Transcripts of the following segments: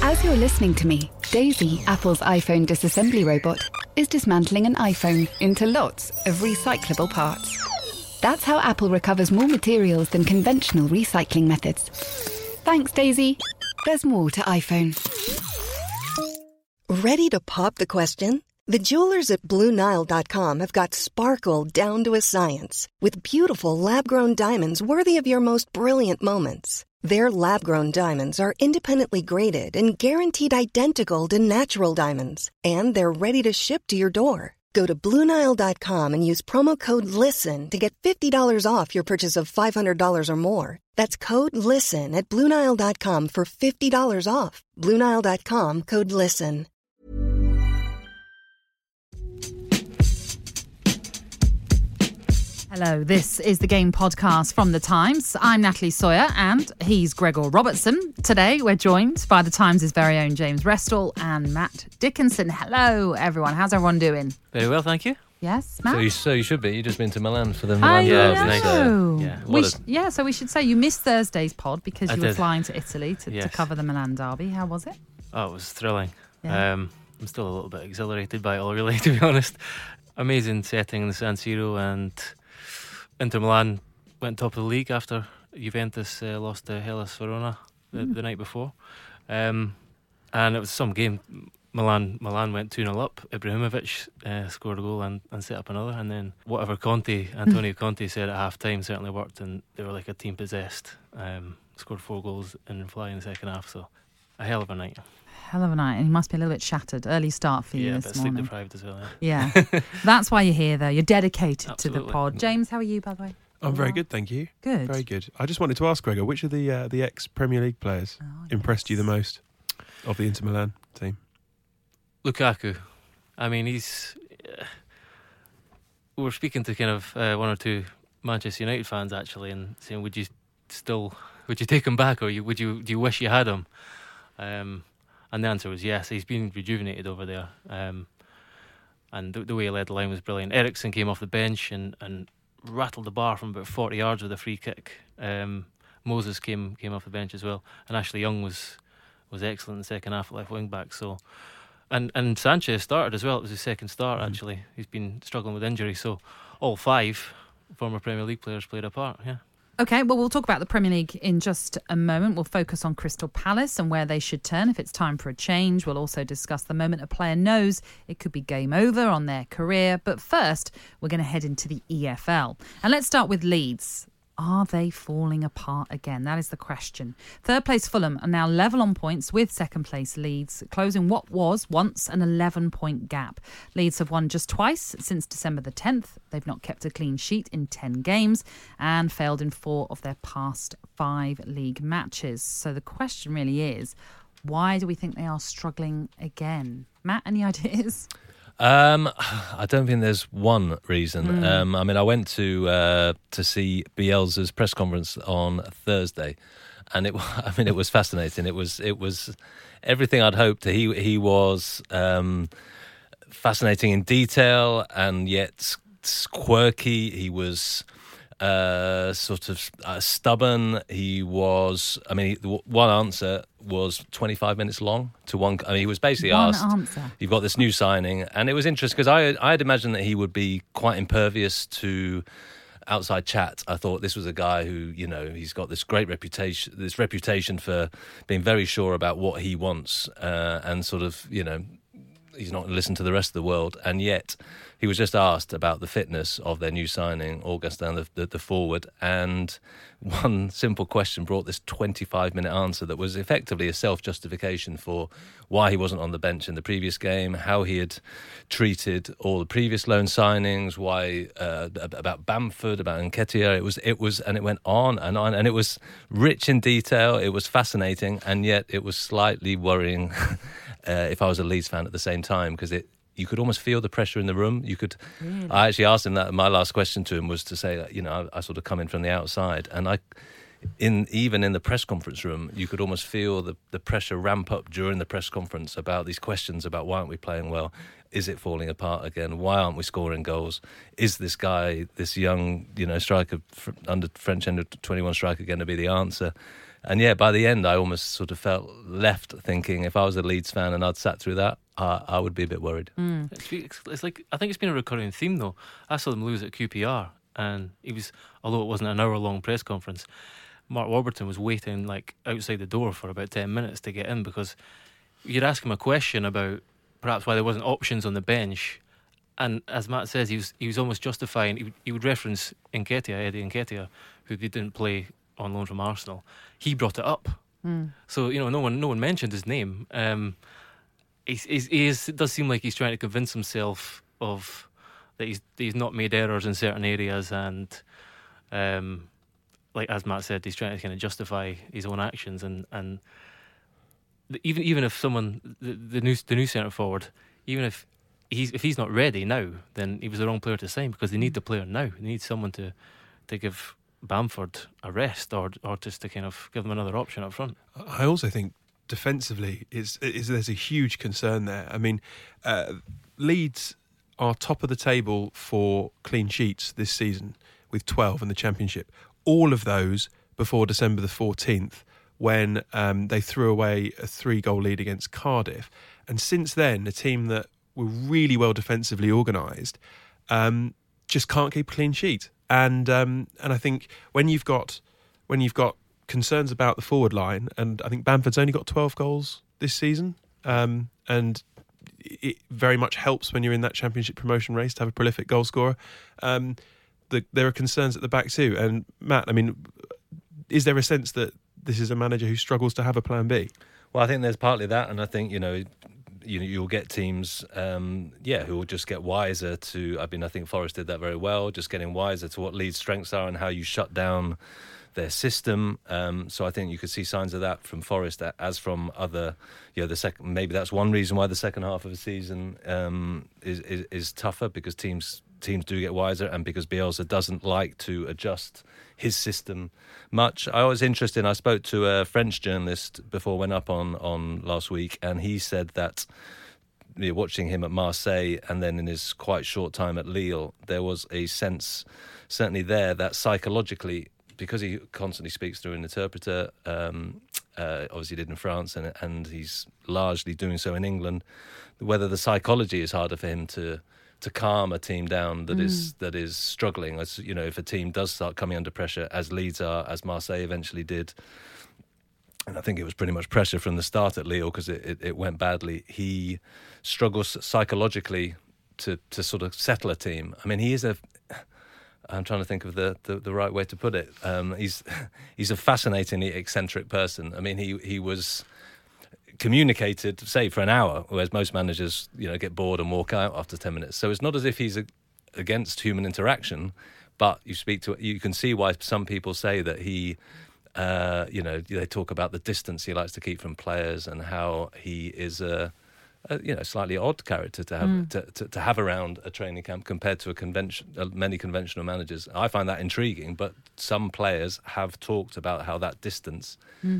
As you're listening to me, Daisy, Apple's iPhone disassembly robot, is dismantling an iPhone into lots of recyclable parts. That's how Apple recovers more materials than conventional recycling methods. Thanks, Daisy. There's more to iPhone. Ready to pop the question? The jewelers at BlueNile.com have got sparkle down to a science with beautiful lab-grown diamonds worthy of your most brilliant moments. Their lab-grown diamonds are independently graded and guaranteed identical to natural diamonds, and they're ready to ship to your door. Go to BlueNile.com and use promo code LISTEN to get $50 off your purchase of $500 or more. That's code LISTEN at BlueNile.com for $50 off. BlueNile.com, code LISTEN. Hello, this is the Game Podcast from The Times. I'm Natalie Sawyer and he's Gregor Robertson. Today we're joined by The Times' very own James Restall and Matt Dickinson. Hello, everyone. How's everyone doing? Very well, thank you. Yes, Matt? So you should be. You've just been to Milan for the I Milan know. derby. So we should say you missed Thursday's pod because you were did. flying to Italy to cover the Milan derby. How was it? Oh, it was thrilling. Yeah. I'm still a little bit exhilarated by it all, really, to be honest. Amazing setting in the San Siro, and Inter Milan went top of the league after Juventus lost to Hellas Verona the night before. And it was some game. Milan went 2-0 up. Ibrahimovic scored a goal and set up another. And then whatever Antonio Conte said at half-time certainly worked, and they were like a team possessed. Scored 4 goals in fly in the second half, so a hell of a night. Hell of a night, and you must be a little bit shattered. Early start for you Yeah, this but morning. sleep deprived as well. Yeah, that's why you're here, though. You're dedicated to the Absolutely. pod. James, how are you, by the way? I'm very good, thank you. Good. Very good. I just wanted to ask Gregor, which of the ex-Premier League players impressed you the most of the Inter Milan team? Lukaku. I mean, he's... we were speaking to kind of 1 or 2 Manchester United fans, actually, and saying, would you take him back, or do you wish you had him? And the answer was yes. He's been rejuvenated over there, and the way he led the line was brilliant. Eriksen came off the bench and rattled the bar from about 40 yards with a free kick. Moses came off the bench as well, and Ashley Young was excellent in the second half at left wing back. So, and Sanchez started as well. It was his second start actually. He's been struggling with injury, so all 5 former Premier League players played a part. Yeah. Okay, well, we'll talk about the Premier League in just a moment. We'll focus on Crystal Palace and where they should turn if it's time for a change. We'll also discuss the moment a player knows it could be game over on their career. But first, we're going to head into the EFL. And let's start with Leeds. Are they falling apart again? That is the question. Third place Fulham are now level on points with second place Leeds, closing what was once an 11-point gap. Leeds have won just twice since December the 10th. They've not kept a clean sheet in 10 games and failed in 4 of their past 5 league matches. So the question really is, why do we think they are struggling again? Matt, any ideas? I don't think there's one reason. I mean, I went to see Bielsa's press conference on Thursday, and it was fascinating. It was everything I'd hoped. He was fascinating in detail and yet quirky. He was sort of stubborn. He was. I mean, one answer was 25 minutes long to one. I mean, he was basically asked, "You've got this new signing," and it was interesting because I had imagined that he would be quite impervious to outside chat. I thought this was a guy who, he's got this great reputation for being very sure about what he wants, and sort of, he's not going to listen to the rest of the world, and yet he was just asked about the fitness of their new signing, Augustin, the forward, and one simple question brought this 25-minute answer that was effectively a self-justification for why he wasn't on the bench in the previous game, how he had treated all the previous loan signings, why about Bamford, about Nketiah. It was, and it went on, and it was rich in detail. It was fascinating, and yet it was slightly worrying. If I was a Leeds fan at the same time, because you could almost feel the pressure in the room. Really? I actually asked him that. My last question to him was to say, I sort of come in from the outside, and even in the press conference room, you could almost feel the pressure ramp up during the press conference about these questions about why aren't we playing well? Is it falling apart again? Why aren't we scoring goals? Is this guy, this young, striker, under French under 21 striker, going to be the answer? And yeah, by the end, I almost sort of felt left thinking if I was a Leeds fan and I'd sat through that, I would be a bit worried. It's like, I think it's been a recurring theme though. I saw them lose at QPR, and although it wasn't an hour-long press conference, Mark Warburton was waiting like outside the door for about 10 minutes to get in, because you'd ask him a question about perhaps why there wasn't options on the bench, and as Matt says, he was almost justifying. He would reference Eddie Nketiah, who didn't play on loan from Arsenal. He brought it up, so no one mentioned his name. It does seem like he's trying to convince himself of that he's not made errors in certain areas, and like as Matt said, he's trying to kind of justify his own actions, and even if someone the new centre forward, even if he's not ready now, then he was the wrong player to sign, because they need the player now. They need someone to give Bamford a rest, or just to kind of give them another option up front. I also think defensively there's a huge concern there. I mean, Leeds are top of the table for clean sheets this season with 12 in the Championship. All of those before December the 14th, when they threw away a 3-goal lead against Cardiff. And since then, a team that were really well defensively organised just can't keep a clean sheet. And I think when you've got concerns about the forward line, and I think Bamford's only got 12 goals this season, and it very much helps when you're in that Championship promotion race to have a prolific goal scorer. There are concerns at the back too. And Matt, I mean, is there a sense that this is a manager who struggles to have a plan B? Well, I think there's partly that, and I think you'll get teams, who will just get wiser to. I think Forest did that very well, just getting wiser to what Leeds' strengths are and how you shut down their system. So I think you could see signs of that from Forest, as from other. The second, maybe that's one reason why the second half of the season is tougher, because teams do get wiser, and because Bielsa doesn't like to adjust his system much. I was interested. I spoke to a French journalist before I went up on last week, and he said that watching him at Marseille and then in his quite short time at Lille, there was a sense certainly there that psychologically, because he constantly speaks through an interpreter, obviously did in France, and he's largely doing so in England, whether the psychology is harder for him to calm a team down that is struggling. As if a team does start coming under pressure, as Leeds are, as Marseille eventually did, and I think it was pretty much pressure from the start at Lille because it went badly. He struggles psychologically to sort of settle a team. I mean, I'm trying to think of the right way to put it. He's a fascinatingly eccentric person. I mean, he was communicated, say, for an hour, whereas most managers, get bored and walk out after 10 minutes. So it's not as if he's against human interaction, but you can see why some people say that he, they talk about the distance he likes to keep from players and how he is a slightly odd character to have to have around a training camp compared to many conventional managers. I find that intriguing, but some players have talked about how that distance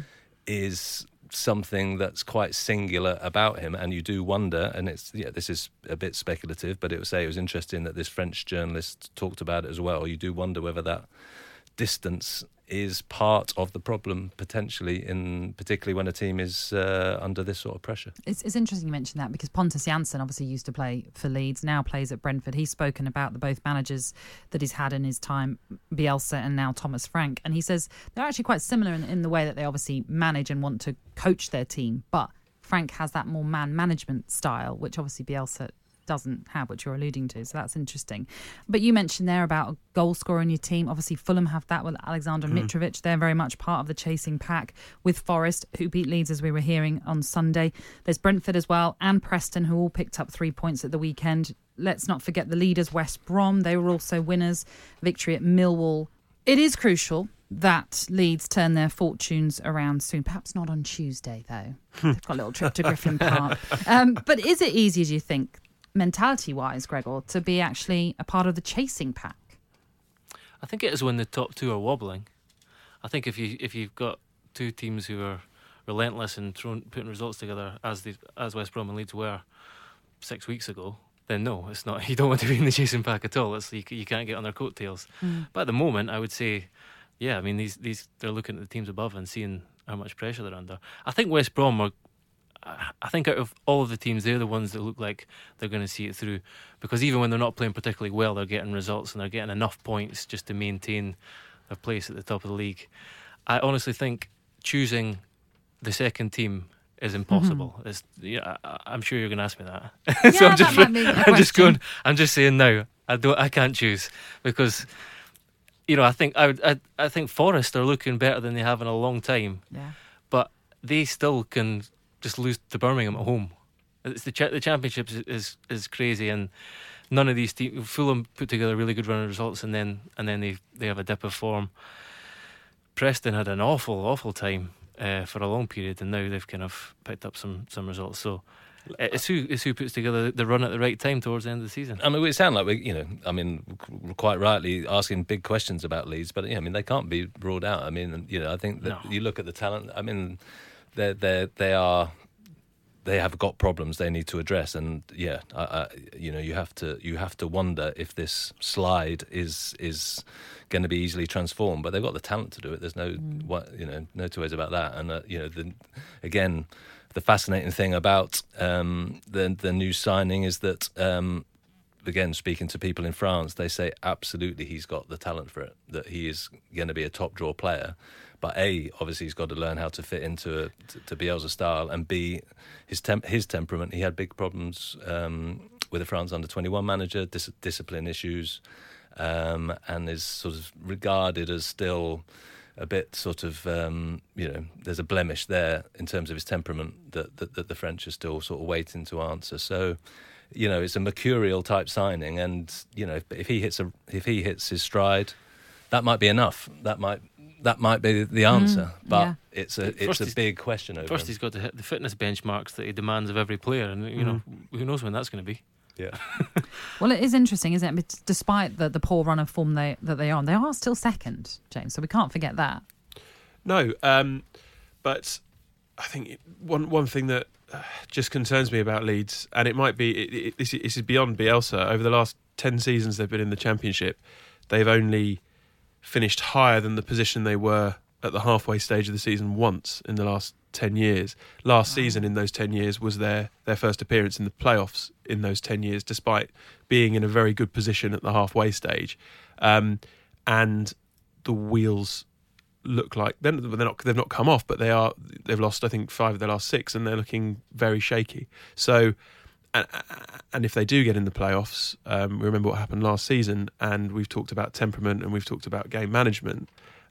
is something that's quite singular about him, and you do wonder, and this is a bit speculative, but it was interesting that this French journalist talked about it as well. You do wonder whether that distance is part of the problem potentially, particularly when a team is under this sort of pressure. It's interesting you mentioned that, because Pontus Jansson obviously used to play for Leeds, now plays at Brentford. He's spoken about the both managers that he's had in his time, Bielsa and now Thomas Frank, and he says they're actually quite similar in the way that they obviously manage and want to coach their team, but Frank has that more man management style, which obviously Bielsa doesn't have, which you're alluding to, so that's interesting. But you mentioned there about a goal scorer in your team. Obviously Fulham have that with Alexander Mitrovic. They're very much part of the chasing pack, with Forest, who beat Leeds as we were hearing on Sunday. There's Brentford as well, and Preston, who all picked up 3 points at the weekend. Let's not forget the leaders, West Brom. They were also winners. Victory at Millwall. It is crucial that Leeds turn their fortunes around soon. Perhaps not on Tuesday, though. They've got a little trip to Griffin Park. But is it easy, do you think, mentality-wise, Gregor, to be actually a part of the chasing pack? I think it is when the top two are wobbling. I think if you've got two teams who are relentless and putting results together, as West Brom and Leeds were 6 weeks ago, then no, it's not. You don't want to be in the chasing pack at all. You can't get on their coattails. But at the moment, I would say, yeah, I mean, these they're looking at the teams above and seeing pressure they're under. I think West Brom are. I think out of all of the teams, they're the ones that look like they're going to see it through, because even when they're not playing particularly well, they're getting results and they're getting enough points just to maintain their place at the top of the league. I honestly think choosing the second team is impossible. I'm sure you're going to ask me that. So I'm just saying now. I can't choose, because I think Forest are looking better than they have in a long time. Yeah. But they still can just lose to Birmingham at home. It's the Championship is crazy, and none of these teams. Fulham put together a really good run of results, and then they have a dip of form. Preston had an awful time for a long period, and now they've kind of picked up some results. So it's who puts together the run at the right time towards the end of the season. I mean, we sound like we're quite rightly asking big questions about Leeds, but they can't be ruled out. I mean, I think that you look at the talent. I mean, they have got problems they need to address, and you have to wonder if this slide is going to be easily transformed. But they've got the talent to do it. There's no two ways about that. And again, the fascinating thing about the new signing is that again, speaking to people in France, they say absolutely he's got the talent for it. That he is going to be a top draw player. But A, obviously he's got to learn how to fit into to Bielsa's style, and B, his temperament. He had big problems with the France under-21 manager, discipline issues, and is sort of regarded as still a bit sort of there's a blemish there in terms of his temperament that the French are still sort of waiting to answer. So it's a mercurial type signing, and if he hits his stride, that might be enough. That might be the answer, but it's a big question over First, him. he's got to hit the fitness benchmarks that he demands of every player, and who knows when that's going to be. Yeah. Well, it is interesting, isn't it? Despite the poor run of form that they are on, they are still second, James. So we can't forget that. No, but I think one thing that just concerns me about Leeds, and it might be this is beyond Bielsa. Over the last 10 seasons they've been in the Championship, they've only finished higher than the position they were at the halfway stage of the season once in the last 10 years. Last season in those 10 years was their first appearance in the playoffs in those 10 years, despite being in a very good position at the halfway stage. And the wheels look like they've not come off, but they've lost, I think, 5 of their last 6, and they're looking very shaky. So, and if they do get in the playoffs, we remember what happened last season, and we've talked about temperament and we've talked about game management.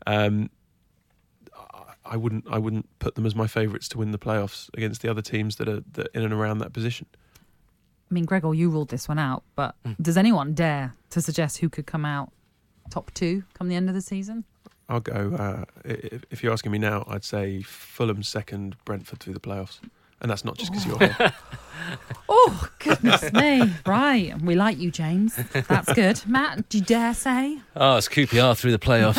I wouldn't put them as my favourites to win the playoffs against the other teams that are in and around that position. I mean, Gregor, you ruled this one out, but does anyone dare to suggest who could come out top 2 come the end of the season? I'll go. If you're asking me now, I'd say Fulham second, Brentford through the playoffs. And that's not just because you're here. Oh, goodness me. Right. We like you, James. That's good. Matt, do you dare say? Oh, it's QPR through the playoffs.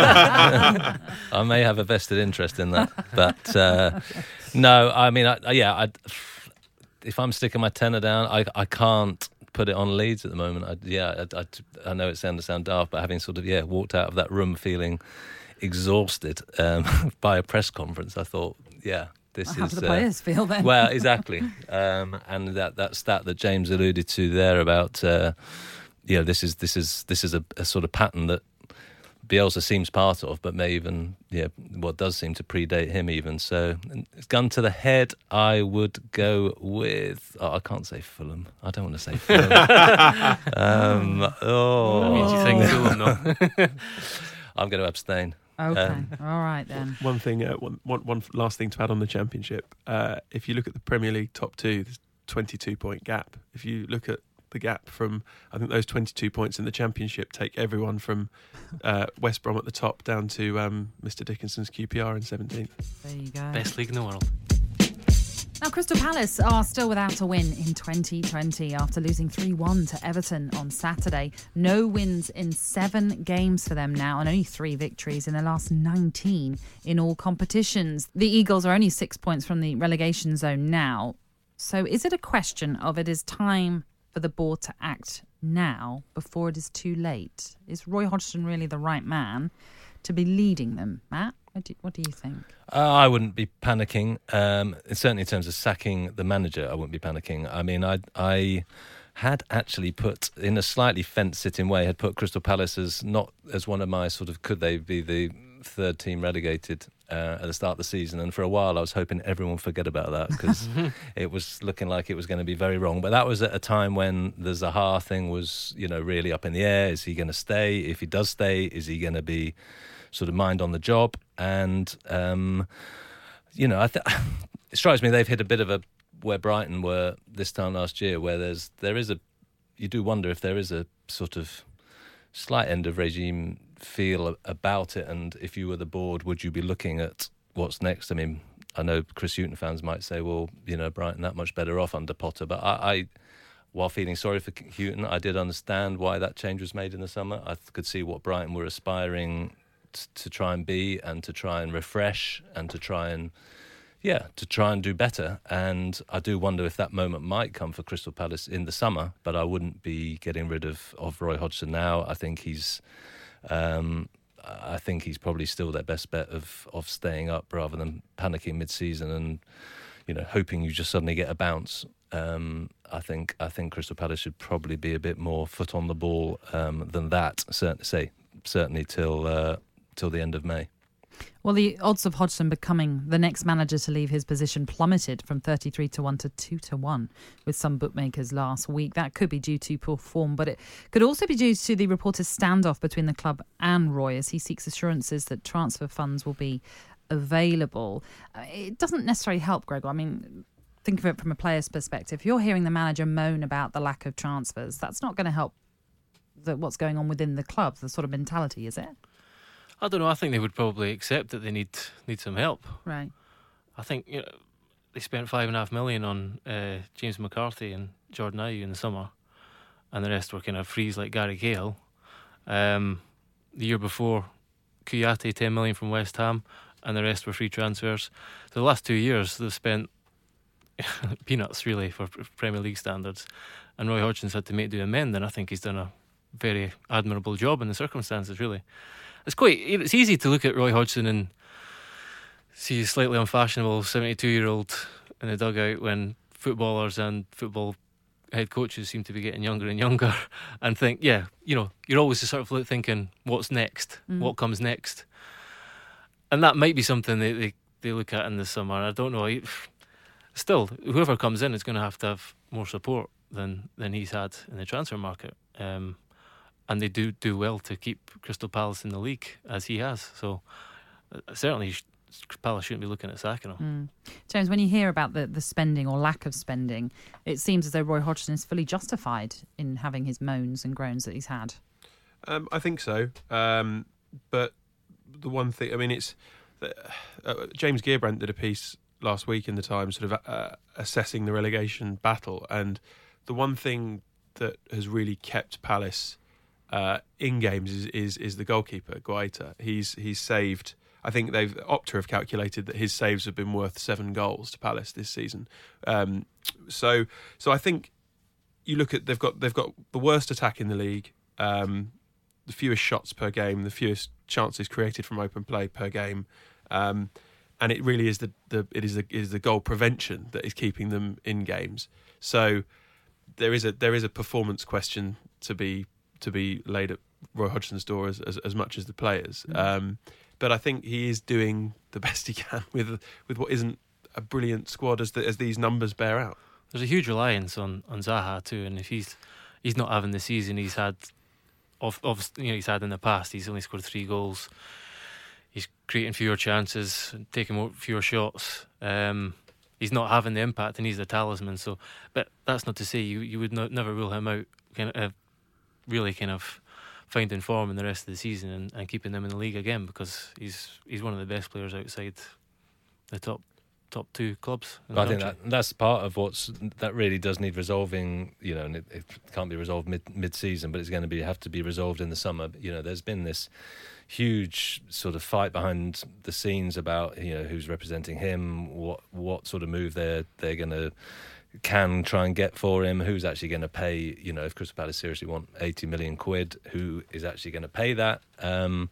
I may have a vested interest in that. But no, I mean, if I'm sticking my tenner down, I can't put it on Leeds at the moment. I know it sounds daft, but having sort of walked out of that room feeling exhausted by a press conference, I thought, how do the players feel then? Well, exactly. And that stat that James alluded to there about this is a sort of pattern that Bielsa seems part of, but may even what does seem to predate him even. So, gun to the head, I would go with. I can't say Fulham. I don't want to say Fulham. That means you think Fulham, no? I'm going to abstain. Okay, all right then. One thing, one last thing to add on the Championship. If you look at the Premier League top 2, there's a 22-point gap. If you look at the gap from, I think those 22 points in the Championship take everyone from West Brom at the top down to Mr. Dickinson's QPR in 17th. There you go. Best league in the world. Now, Crystal Palace are still without a win in 2020 after losing 3-1 to Everton on Saturday. No wins in 7 games for them now, and only 3 victories in their last 19 in all competitions. The Eagles are only 6 points from the relegation zone now. So is it a question of it is time for the board to act now before it is too late? Is Roy Hodgson really the right man to be leading them, Matt? What do you think? I wouldn't be panicking. Certainly in terms of sacking the manager, I wouldn't be panicking. I mean, I had actually put, in a slightly fence-sitting way, had put Crystal Palace as not as one of my sort of, could they be the third team relegated at the start of the season. And for a while I was hoping everyone would forget about that, because it was looking like it was going to be very wrong. But that was at a time when the Zaha thing was, really up in the air. Is he going to stay? If he does stay, is he going to be sort of mind on the job? And it strikes me they've hit a bit of where Brighton were this time last year, where you do wonder if there is a sort of slight end of regime feel about it. And if you were the board, would you be looking at what's next? I mean, I know Chris Hughton fans might say, well, Brighton that much better off under Potter, but I while feeling sorry for Hughton, I did understand why that change was made in the summer. I could see what Brighton were aspiring to try and be, and to try and refresh, and to try and do better. And I do wonder if that moment might come for Crystal Palace in the summer, but I wouldn't be getting rid of Roy Hodgson now. I think he's probably still their best bet of staying up, rather than panicking mid-season and hoping you just suddenly get a bounce. I think Crystal Palace should probably be a bit more foot on the ball than that. Certainly till the end of May. Well, the odds of Hodgson becoming the next manager to leave his position plummeted from 33-1 to 2-1 with some bookmakers last week. That could be due to poor form, but it could also be due to the reported standoff between the club and Roy, as he seeks assurances that transfer funds will be available. It doesn't necessarily help, Gregor. I mean, think of it from a player's perspective. If you're hearing the manager moan about the lack of transfers, that's not going to help what's going on within the club, the sort of mentality, is it? I don't know. I think they would probably accept that they need some help. Right. I think they spent $5.5 million on James McCarthy and Jordan Ayew in the summer, and the rest were kind of frees like Gary Cahill. The year before, Kouyaté, $10 million from West Ham, and the rest were free transfers. So the last 2 years they've spent peanuts really for Premier League standards, and Roy Hodgson's had to do amend, and I think he's done a very admirable job in the circumstances. Really, it's easy to look at Roy Hodgson and see a slightly unfashionable 72-year-old in the dugout when footballers and football head coaches seem to be getting younger and younger, and think, you're always sort of thinking, what's next? What comes next? And that might be something they look at in the summer. I don't know. Still, whoever comes in is going to have more support than he's had in the transfer market. And they do well to keep Crystal Palace in the league, as he has. So certainly Palace shouldn't be looking at sacking him. James, when you hear about the spending or lack of spending, it seems as though Roy Hodgson is fully justified in having his moans and groans that he's had. I think so. But the one thing, I mean, it's James Gearbrandt did a piece last week in the Times sort of assessing the relegation battle, and the one thing that has really kept Palace in games is the goalkeeper, Guaita. He's saved, I think Opta have calculated that his saves have been worth 7 goals to Palace this season. So I think you look at they've got the worst attack in the league, the fewest shots per game, the fewest chances created from open play per game, and it really is the goal prevention that is keeping them in games. So there is a performance question to be laid at Roy Hodgson's door as much as the players. But I think he is doing the best he can with what isn't a brilliant squad as these numbers bear out. There's a huge reliance on Zaha too, and if he's not having the season he's had, he's had in the past, he's only scored 3 goals. He's creating fewer chances, taking fewer shots. He's not having the impact, and he's the talisman. So, but that's not to say you would never rule him out. Really finding form in the rest of the season and keeping them in the league again, because he's one of the best players outside the top 2 clubs. I think that's part of that really does need resolving. And it can't be resolved mid-season, but it's going to have to be resolved in the summer. There's been this huge sort of fight behind the scenes about who's representing him, what sort of move they're going to can try and get for him, who's actually going to pay. If Crystal Palace seriously want 80 million quid, who is actually going to pay that? And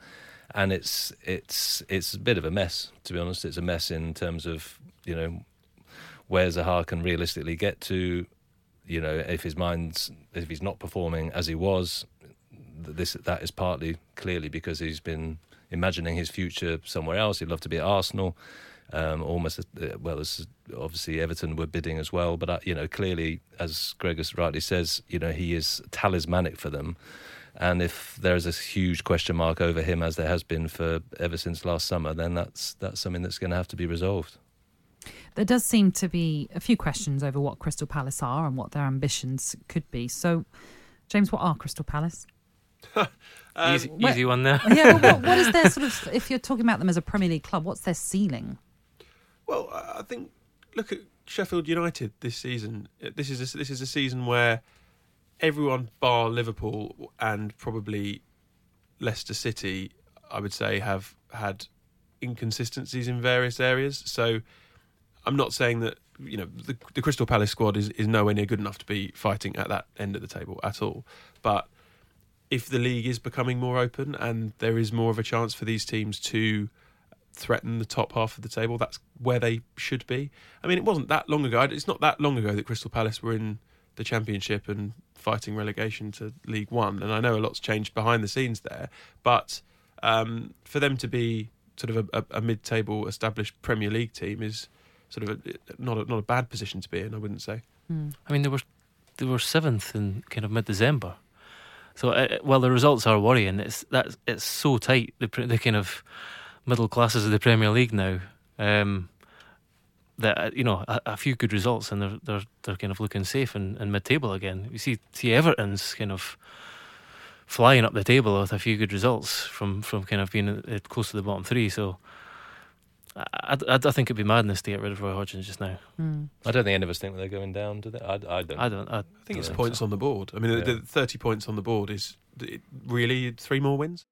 and it's a bit of a mess, to be honest. It's a mess in terms of, you know, where Zaha can realistically get to. You know, if he's not performing as he was, that is partly clearly because he's been imagining his future somewhere else. He'd love to be at Arsenal, almost as well as obviously Everton were bidding as well. But you know, clearly, as Gregor rightly says, you know, he is talismanic for them. And if there is a huge question mark over him, as there has been ever since last summer, then that's something that's going to have to be resolved. There does seem to be a few questions over what Crystal Palace are and what their ambitions could be. So, James, what are Crystal Palace? Easy one there. Yeah, well, what is their sort of, if you're talking about them as a Premier League club, what's their ceiling? Well, I think, look at Sheffield United this season. This is a season where everyone bar Liverpool and probably Leicester City, I would say, have had inconsistencies in various areas. So I'm not saying that, you know, the Crystal Palace squad is nowhere near good enough to be fighting at that end of the table at all. But if the league is becoming more open and there is more of a chance for these teams to threaten the top half of the table, that's where they should be. I mean, it wasn't that long ago. It's not that long ago that Crystal Palace were in the Championship and fighting relegation to League One. And I know a lot's changed behind the scenes there. But for them to be sort of a mid-table established Premier League team is sort of not a bad position to be in, I wouldn't say. I mean, they were seventh in kind of mid-December. So while the results are worrying, it's so tight, the kind of middle classes of the Premier League now, that, you know, a few good results and they're kind of looking safe in mid-table again. You see Everton's kind of flying up the table with a few good results from kind of being close to the bottom three. So I think it'd be madness to get rid of Roy Hodgson just now. I don't think any of us think they're going down, do they? I don't. I think it's points on the board. I mean, the 30 points on the board is really 3 more wins.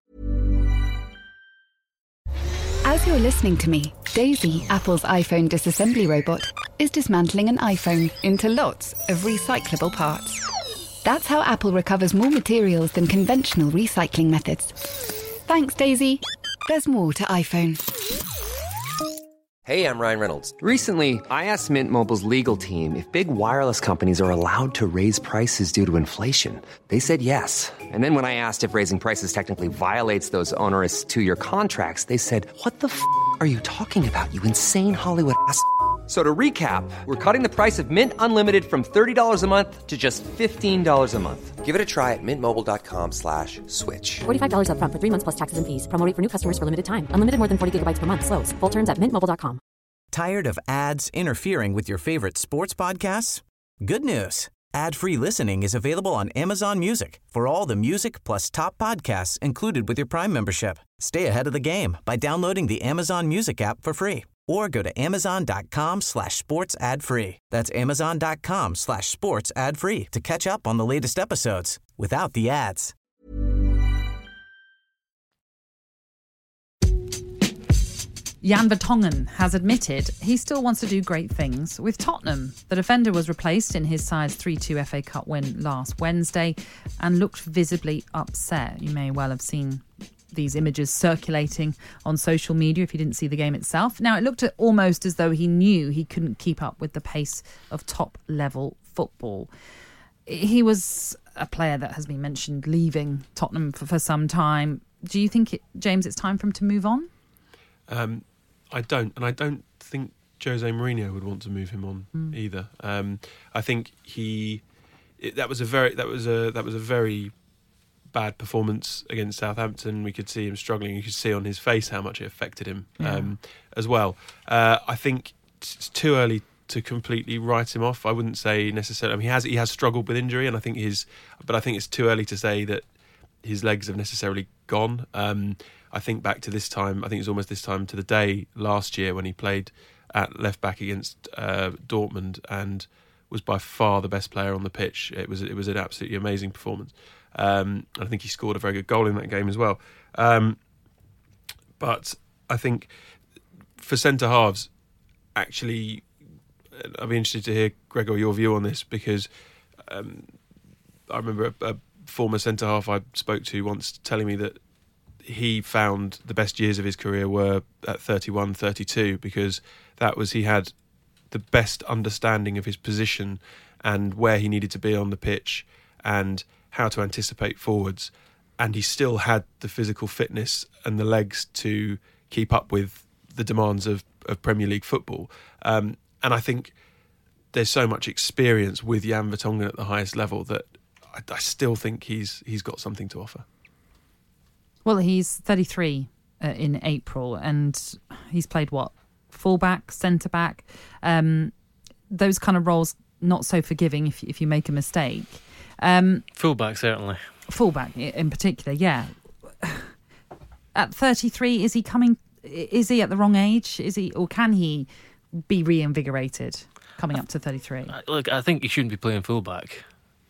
As you're listening to me, Daisy, Apple's iPhone disassembly robot, is dismantling an iPhone into lots of recyclable parts. That's how Apple recovers more materials than conventional recycling methods. Thanks, Daisy. There's more to iPhone. Hey, I'm Ryan Reynolds. Recently, I asked Mint Mobile's legal team if big wireless companies are allowed to raise prices due to inflation. They said yes. And then when I asked if raising prices technically violates those onerous 2-year contracts, they said, "What the f*** are you talking about, you insane Hollywood ass?" So to recap, we're cutting the price of Mint Unlimited from $30 a month to just $15 a month. Give it a try at mintmobile.com/switch. $45 up front for 3 months plus taxes and fees. Promo rate for new customers for limited time. Unlimited more than 40 gigabytes per month. Slows full terms at mintmobile.com. Tired of ads interfering with your favorite sports podcasts? Good news. Ad-free listening is available on Amazon Music for all the music plus top podcasts included with your Prime membership. Stay ahead of the game by downloading the Amazon Music app for free or go to amazon.com/sports ad free. That's amazon.com/sports ad free to catch up on the latest episodes without the ads. Jan Vertonghen has admitted he still wants to do great things with Tottenham. The defender was replaced in his side's 3-2 FA Cup win last Wednesday and looked visibly upset. You may well have seen these images circulating on social media if you didn't see the game itself. Now, it looked almost as though he knew he couldn't keep up with the pace of top-level football. He was a player that has been mentioned leaving Tottenham for some time. Do you think, James, it's time for him to move on? I don't, and I don't think Jose Mourinho would want to move him on either. I think that was a very bad performance against Southampton. We could see him struggling. You could see on his face how much it affected him as well. I think it's too early to completely write him off. I wouldn't say necessarily. I mean, he has struggled with injury, and I think it's too early to say that his legs have necessarily gone. I think back to this time, I think it was almost this time to the day last year when he played at left back against Dortmund and was by far the best player on the pitch. It was an absolutely amazing performance. I think he scored a very good goal in that game as well. But I think for centre halves, actually, I'd be interested to hear, Gregor, your view on this, because I remember a former centre half I spoke to once telling me that he found the best years of his career were at 31, 32, because he had the best understanding of his position and where he needed to be on the pitch and how to anticipate forwards. And he still had the physical fitness and the legs to keep up with the demands of Premier League football. And I think there's so much experience with Jan Vertonghen at the highest level that I still think he's got something to offer. Well, he's 33 in April, and he's played fullback, centre back, those kind of roles. Not so forgiving if you make a mistake. Fullback certainly. Fullback in particular, yeah. At 33, is he coming? Is he at the wrong age? Is he, or can he be reinvigorated coming up to 33? Look, I think he shouldn't be playing fullback.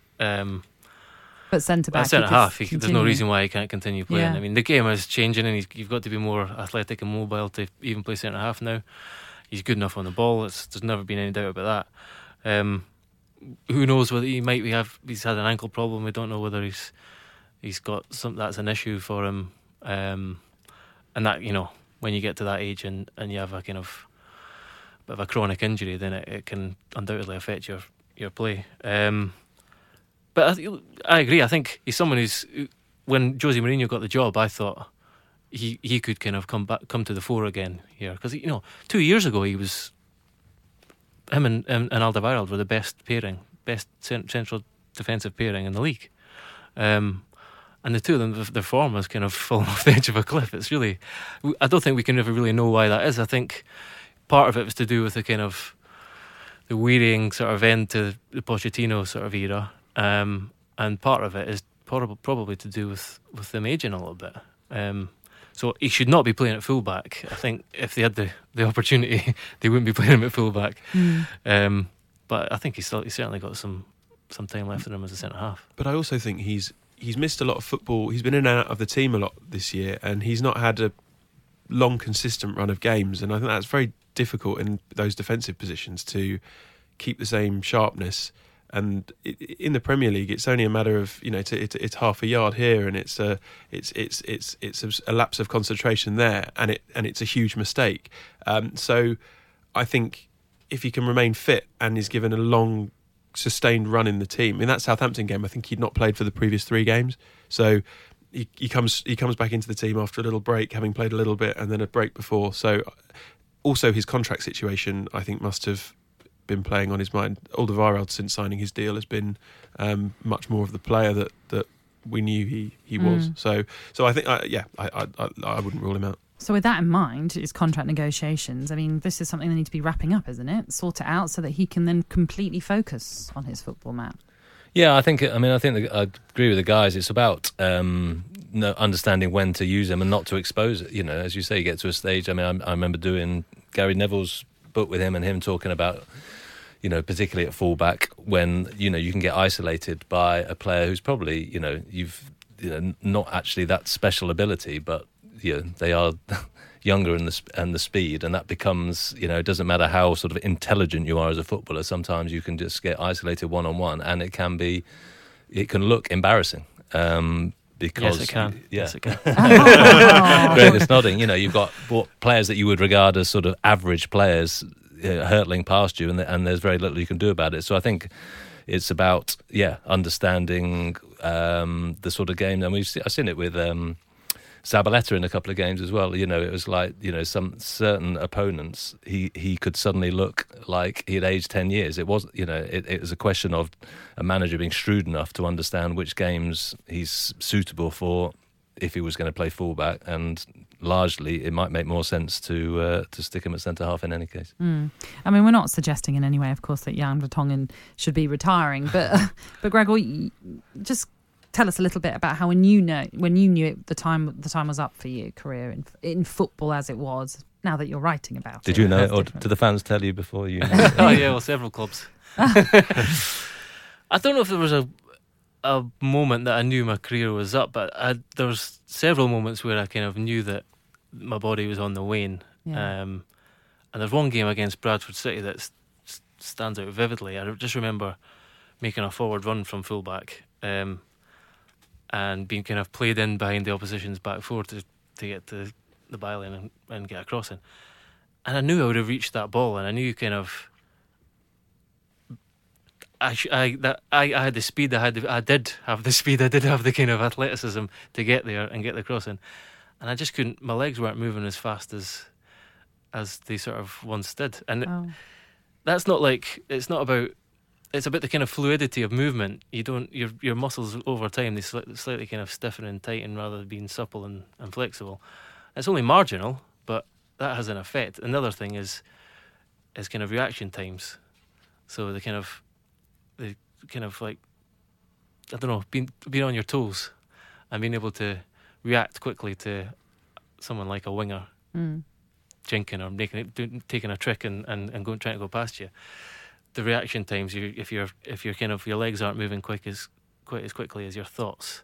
But centre back, centre half. There's no reason why he can't continue playing. Yeah. I mean, the game is changing, and you've got to be more athletic and mobile to even play centre half now. He's good enough on the ball. There's never been any doubt about that. Who knows whether he's had an ankle problem. We don't know whether he's got something that's an issue for him. And that, when you get to that age and you have a kind of bit of a chronic injury, then it can undoubtedly affect your play. But I agree. I think he's someone who's, when Jose Mourinho got the job, I thought he could kind of come to the fore again here, because 2 years ago him and Alderweireld were the best central defensive pairing in the league, and the two of them, their form has kind of fallen off the edge of a cliff. It's really, I don't think we can ever really know why that is. I think part of it was to do with the kind of the wearying sort of end to the Pochettino sort of era. And part of it is probably to do with them aging a little bit. So he should not be playing at fullback. I think if they had the opportunity, they wouldn't be playing him at fullback. But I think he's certainly got some time left in him as a centre half. But I also think he's missed a lot of football. He's been in and out of the team a lot this year, and he's not had a long, consistent run of games. And I think that's very difficult in those defensive positions to keep the same sharpness. And in the Premier League, it's only a matter of it's half a yard here, and it's a lapse of concentration there, and it's a huge mistake. So I think if he can remain fit and is given a long, sustained run in the team, in that Southampton game, I think he'd not played for the previous 3 games. So he comes back into the team after a little break, having played a little bit and then a break before. So also his contract situation, I think, must have been playing on his mind. Alderweireld, since signing his deal, has been much more of the player that we knew he was. So I think I wouldn't rule him out. So with that in mind, his contract negotiations, I mean, this is something they need to be wrapping up, isn't it? Sort it out so that he can then completely focus on his football, Matt. Yeah, I think I agree with the guys. It's about understanding when to use him and not to expose it. As you say, you get to a stage. I mean, I remember doing Gary Neville's book with him and him talking about, particularly at fullback, when you can get isolated by a player who's probably you've not actually that special ability, but they are younger in the speed, and that becomes it doesn't matter how sort of intelligent you are as a footballer. Sometimes you can just get isolated one-on-one, and it can look embarrassing. Because yes, it can. Yeah. Yes, it can. Greg is nodding. You've got players that you would regard as sort of average players hurtling past you, and there's very little you can do about it. So I think it's about understanding the sort of game. And I've seen it with Zabaleta in a couple of games as well. It was like some certain opponents he could suddenly look like he had aged 10 years. It was it was a question of a manager being shrewd enough to understand which games he's suitable for if he was going to play fullback, and largely it might make more sense to stick him at centre half in any case. I mean, we're not suggesting in any way, of course, that Jan Vertonghen should be retiring, but Gregor, just tell us a little bit about how when you knew it, the time was up for your career in football as it was. Now that you're writing about it, did you know, or did the fans tell you before you? Oh yeah, well, several clubs. I don't know if there was a moment that I knew my career was up, but there was several moments where I kind of knew that my body was on the wane. Yeah. And there's one game against Bradford City that stands out vividly. I just remember making a forward run from fullback. and being kind of played in behind the opposition's back four to get to the byline and get a crossing. And I knew I would have reached that ball, and I knew kind of I had the speed. I did have the speed. I did have the kind of athleticism to get there and get the crossing, and I just couldn't. My legs weren't moving as fast as they sort of once did, and that's not like it's not about. It's about the kind of fluidity of movement. You don't your muscles over time they slightly kind of stiffen and tighten rather than being supple and flexible. It's only marginal, but that has an effect. Another thing is kind of reaction times. So the kind of like, I don't know, being on your toes and being able to react quickly to someone like a winger jinking or taking a trick and trying to go past you. The reaction times, if you're kind of, your legs aren't moving quite as quickly as your thoughts,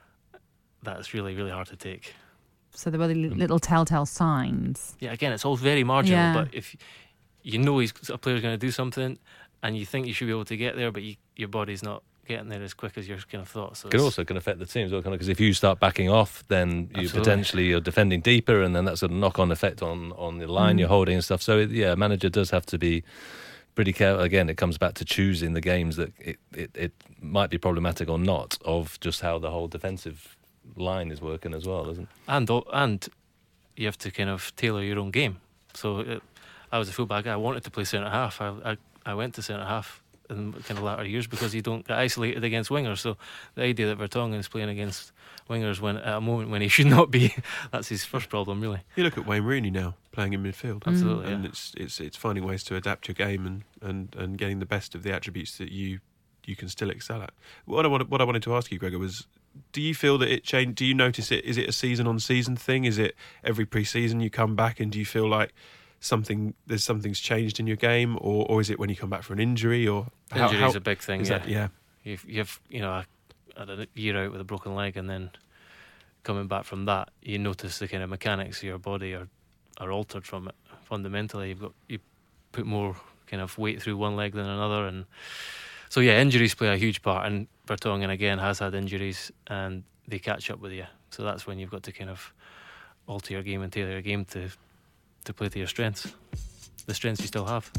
that's really, really hard to take. So there were little telltale signs. Yeah, again, it's all very marginal, but if you know a player's going to do something and you think you should be able to get there, but your body's not getting there as quick as your kind of thoughts. So it can affect the team as well, because if you start backing off, then you're defending deeper, and then that's a knock-on effect on the line you're holding and stuff. So a manager does have to be pretty careful. Again, it comes back to choosing the games that it might be problematic or not, of just how the whole defensive line is working as well, isn't it? And you have to kind of tailor your own game. So I was a fullback. I wanted to play centre half. I went to centre half in kind of latter years because you don't get isolated against wingers. So the idea that Vertonghen is playing against wingers at a moment when he should not be, that's his first problem, really. You look at Wayne Rooney now playing in midfield. Absolutely, and it's finding ways to adapt your game and getting the best of the attributes that you can still excel at. What I wanted to ask you, Gregor, was, do you feel that it changed? Do you notice it? Is it a season-on-season thing? Is it every pre-season you come back and do you feel like something's changed in your game, or is it when you come back for an injury? Or injury is a big thing. Yeah. You've I had a year out with a broken leg, and then coming back from that, you notice the kind of mechanics of your body are altered from it fundamentally. You put more kind of weight through one leg than another, and so injuries play a huge part. And Vertonghen again has had injuries, and they catch up with you. So that's when you've got to kind of alter your game and tailor your game to play to your strengths, the strengths you still have.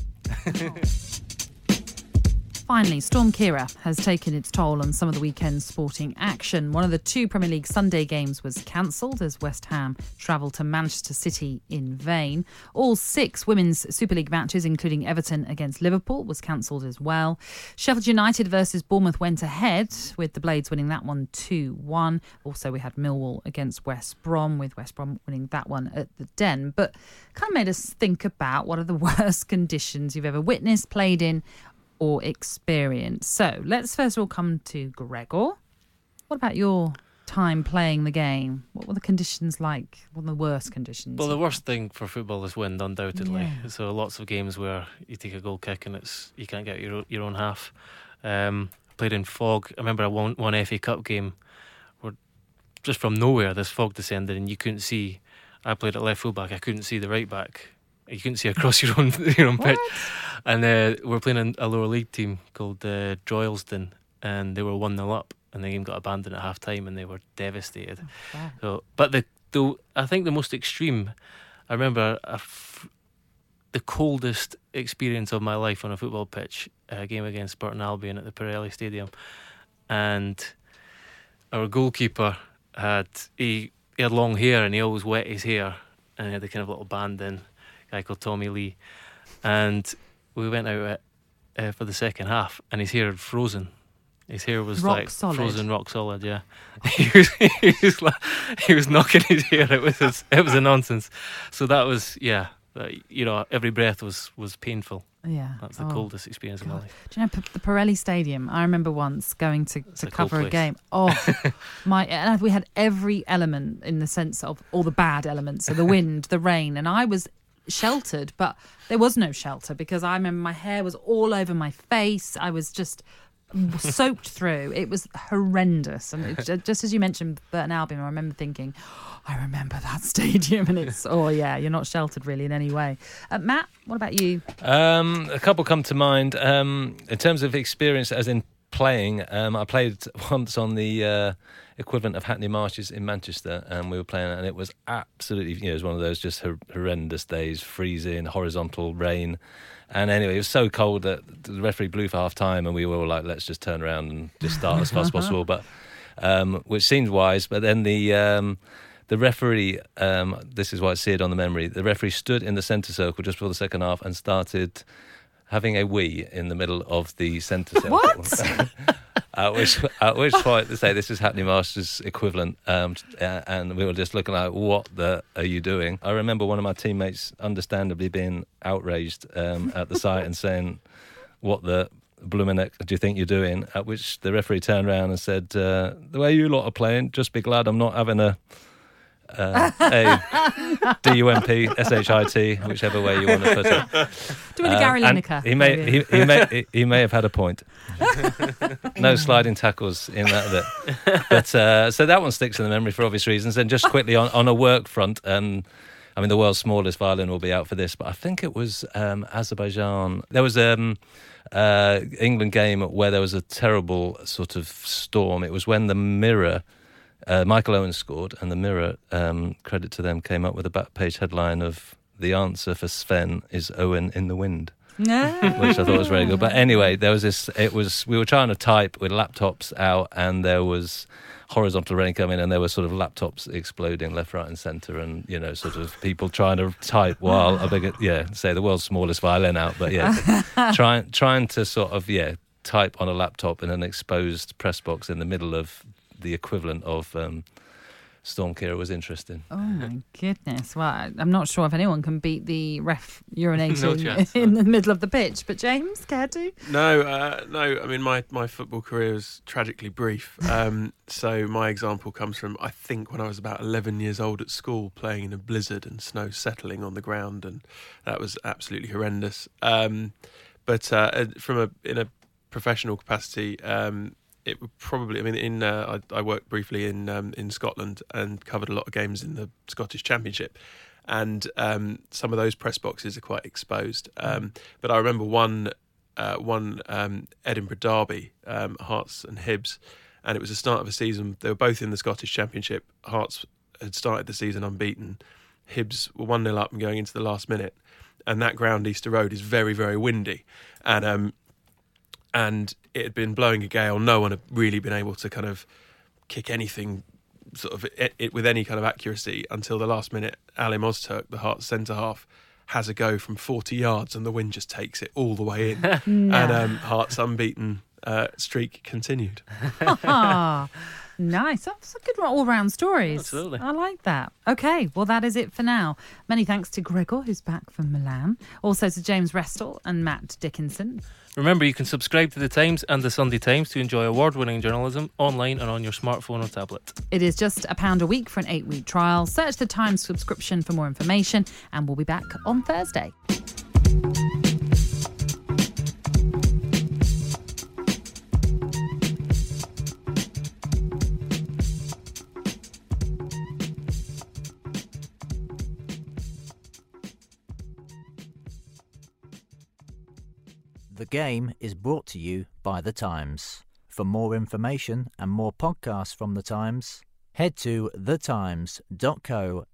Finally, Storm Ciara has taken its toll on some of the weekend's sporting action. One of the 2 Premier League Sunday games was cancelled as West Ham travelled to Manchester City in vain. All 6 Women's Super League matches, including Everton against Liverpool, was cancelled as well. Sheffield United versus Bournemouth went ahead, with the Blades winning that one 2-1. Also, we had Millwall against West Brom, with West Brom winning that one at the Den. But kind of made us think about what are the worst conditions you've ever witnessed, played in, or experience. So let's first of all come to Gregor. What about your time playing the game? What were the conditions like? What were the worst conditions? Well, the worst thing for football is wind, undoubtedly. Yeah. So lots of games where you take a goal kick and you can't get your own half. Played in fog. I remember I won one FA Cup game where just from nowhere this fog descended and you couldn't see. I played at left fullback. I couldn't see the right back. You couldn't see across your own pitch. And we're playing in a lower league team called Droylsden, and they were 1-0 up, and the game got abandoned at half time, and they were devastated. Oh, wow. So, but I think the most extreme, I remember the coldest experience of my life on a football pitch, a game against Burton Albion at the Pirelli Stadium, and our goalkeeper had long hair, and he always wet his hair, and he had a kind of little band in. Guy called Tommy Lee, and we went out for the second half, and his hair had frozen. His hair was rock like solid. Frozen rock solid. Yeah, he was knocking his hair out. It was a nonsense. So that was every breath was painful. Yeah, that's the coldest experience of my life. Do you know the Pirelli Stadium? I remember once going to cover a game. Oh, and we had every element in the sense of all the bad elements, so the wind, the rain, and I was sheltered, but there was no shelter because I remember my hair was all over my face. I was just soaked through. It was horrendous. And just as you mentioned Burton Albion, I remember thinking, I remember that stadium, and it's you're not sheltered really in any way. Matt, what about you? A couple come to mind in terms of experience, as in playing. I played once on the equivalent of Hackney Marshes in Manchester, and we were playing, and it was absolutely, it was one of those just horrendous days, freezing, horizontal rain. And anyway, it was so cold that the referee blew for half time, and we were all like, let's just turn around and just start as fast as possible. But which seemed wise. But then the referee, this is why I see it on the memory, the referee stood in the centre circle just before the second half and started having a wee in the middle of the centre circle. What? At which point they say this is Hackney Marshes equivalent, and we were just looking like, what the are you doing? I remember one of my teammates understandably being outraged at the site and saying, what the bloomin' do you think you're doing? At which the referee turned around and said, the way you lot are playing, just be glad I'm not having a DUMP, SHIT, whichever way you want to put it. Doing a Gary Lineker. He may have had a point. No sliding tackles in that bit. But so that one sticks in the memory for obvious reasons. And just quickly on a work front, I mean, the world's smallest violin will be out for this, but I think it was Azerbaijan. There was England game where there was a terrible sort of storm. It was when the Mirror, Michael Owen scored, and the Mirror, credit to them, came up with a back page headline of "The answer for Sven is Owen in the wind," which I thought was very good. But anyway, there was this. We were trying to type with laptops out, and there was horizontal rain coming, and there were sort of laptops exploding left, right, and centre, and sort of people trying to type while say the world's smallest violin out, but trying to sort of type on a laptop in an exposed press box in the middle of the equivalent of Storm Ciara was interesting. Oh my goodness. Well, I'm not sure if anyone can beat the ref urinating No chance, in the middle of the pitch, but James, care to? No. I mean, my football career is tragically brief. So my example comes from, I think, when I was about 11 years old at school, playing in a blizzard and snow settling on the ground, and that was absolutely horrendous. But in a professional capacity, it would probably. I mean, I worked briefly in Scotland and covered a lot of games in the Scottish Championship, and some of those press boxes are quite exposed. But I remember one Edinburgh derby, Hearts and Hibs, and it was the start of a season. They were both in the Scottish Championship. Hearts had started the season unbeaten. Hibs were 1-0 up and going into the last minute, and that ground, Easter Road, is very, very windy, and it had been blowing a gale. No one had really been able to kind of kick anything sort of it with any kind of accuracy until the last minute. Alim Ozturk, the Hearts centre half, has a go from 40 yards and the wind just takes it all the way in. And Hearts' unbeaten streak continued. Nice. That's a good all-round stories. Absolutely. I like that. Okay, well, that is it for now. Many thanks to Gregor, who's back from Milan. Also to James Restall and Matt Dickinson. Remember, you can subscribe to The Times and The Sunday Times to enjoy award-winning journalism online and on your smartphone or tablet. It is just £1 a week for an 8-week trial. Search The Times subscription for more information, and we'll be back on Thursday. The Game is brought to you by The Times. For more information and more podcasts from The Times, head to thetimes.co.uk.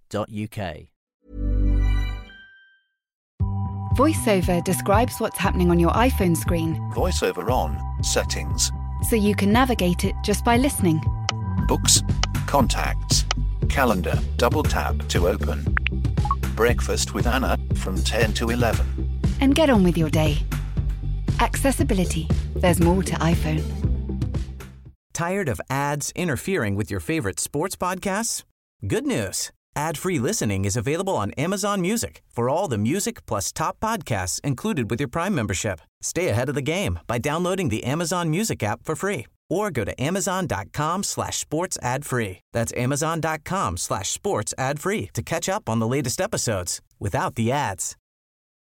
VoiceOver describes what's happening on your iPhone screen, VoiceOver on, settings, so you can navigate it just by listening. books, contacts, calendar, double tap to open. Breakfast with Anna from 10 to 11. And get on with your day. Accessibility. There's more to iPhone. Tired of ads interfering with your favorite sports podcasts? Good news. Ad-free listening is available on Amazon Music for all the music plus top podcasts included with your Prime membership. Stay ahead of the game by downloading the Amazon Music app for free or go to amazon.com/sports ad free. That's amazon.com/sports ad free to catch up on the latest episodes without the ads.